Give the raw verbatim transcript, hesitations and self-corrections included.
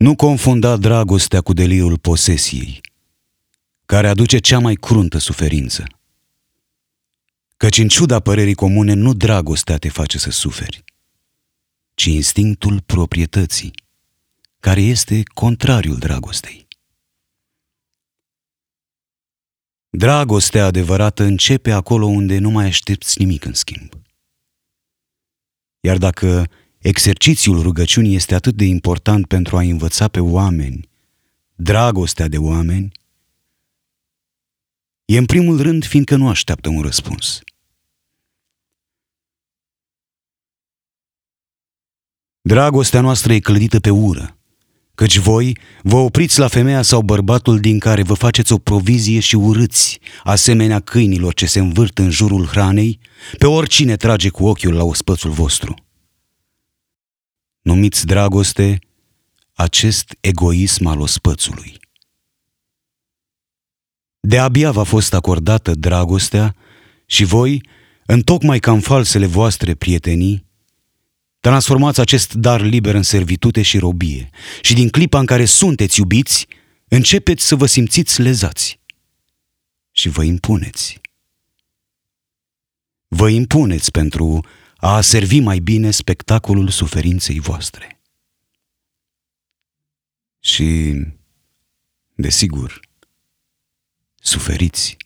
Nu confunda dragostea cu delirul posesiei, care aduce cea mai cruntă suferință. Căci în ciuda părerii comune, nu dragostea te face să suferi, ci instinctul proprietății, care este contrariul dragostei. Dragostea adevărată începe acolo unde nu mai aștepți nimic în schimb. Iar dacă exercițiul rugăciunii este atât de important pentru a învăța pe oameni dragostea de oameni, e în primul rând fiindcă nu așteaptă un răspuns. Dragostea noastră e clădită pe ură, căci voi vă opriți la femeia sau bărbatul din care vă faceți o provizie și urâți, asemenea câinilor ce se învârt în jurul hranei, pe oricine trage cu ochiul la ospățul vostru. Numiți dragoste acest egoism al ospățului. De-abia v-a fost acordată dragostea și voi, întocmai ca în falsele voastre prietenii, transformați acest dar liber în servitute și robie și din clipa în care sunteți iubiți, începeți să vă simțiți lezați și vă impuneți. Vă impuneți pentru a servi mai bine spectacolul suferinței voastre. Și, desigur, suferiți.